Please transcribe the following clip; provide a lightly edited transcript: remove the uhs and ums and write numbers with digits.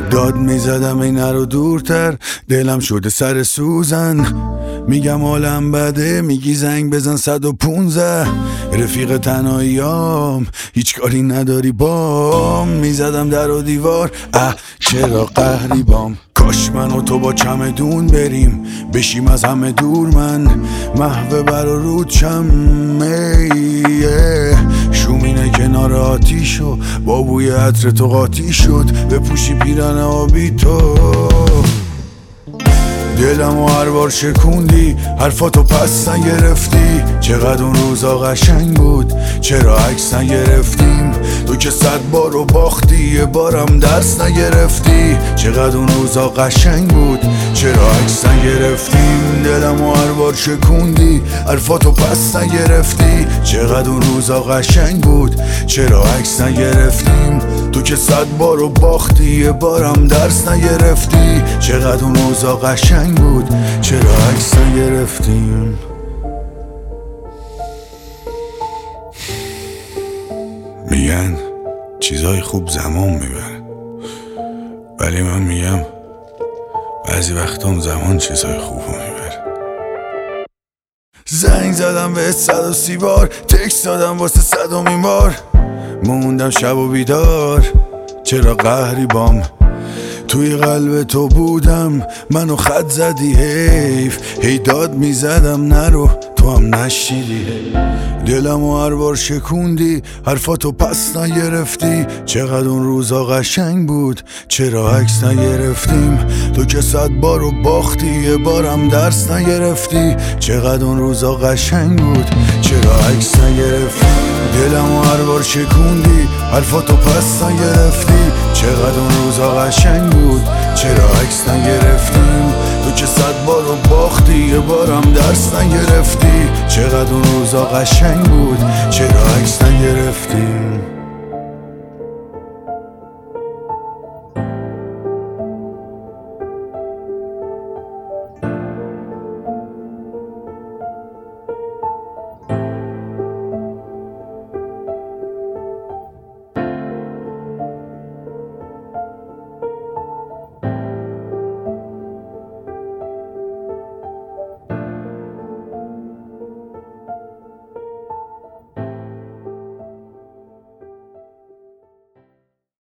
داد میزدم این رو دورتر، دلم شده سر سوزن. میگم حالم بده، میگی زنگ بزن 115. رفیق تنهاییام هیچ کاری نداری بام. میزدم در و دیوار، چرا قهری بام. کاش من و تو با چمدون بریم، بشیم از همه دور. من محو بر و رود شم، شومینه کنار آتیش و با بوی عطر تو قاطی شد. بپوشی پیرن آبی تو، دلمو هر بار شکوندی، حرفاتو پس نگرفتی. چقدر اون روزا قشنگ بود، چرا عکس نگرفتیم؟ تو که 100 بارو باختی، یه بارم درس نگرفتی. چقدر اون روزا قشنگ بود، چرا عکس نگرفتیم؟ دلمو هر بار شکوندی، حرفاتو پس نگرفتی. چقدر اون روزا قشنگ بود، چرا عکس نگرفتیم؟ تو که 100 بارو باختی، یه بارم درس نگرفتی. چقدر اون روزا قشنگ بود، چرا عکس نگرفتیم؟ میگن چیزای خوب زمان میبره، ولی من میگم بعضی وقتا اون زمان چیزای خوب میبره. زنگ زدم به 130 بار، تکست دادم واسه 100مین بار. موندم شب و بیدار، چرا قهری بام. توی قلب تو بودم، منو خط زدی حیف. هی داد میزدم نرو، تو هم نشیدی. دلمو هر بار شکوندی، حرفاتو پس نگرفتی. چقدر اون روزا قشنگ بود، چرا عکس نگرفتیم؟ تو که 100 بارو باختی، یه بارم درس نگرفتی. چقدر اون روزا قشنگ بود، چرا عکس نگرفتی؟ دلمو هر بار شکوندی، حرفاتو پس نگرفتی. چقدر اون روزا قشنگ بود، چرا عکس نگرفتیم؟ تو که 100 بارو باختی، یه بارم درس نگرفتی. چقدر اون روزا قشنگ بود، چرا عکس نگرفتیم؟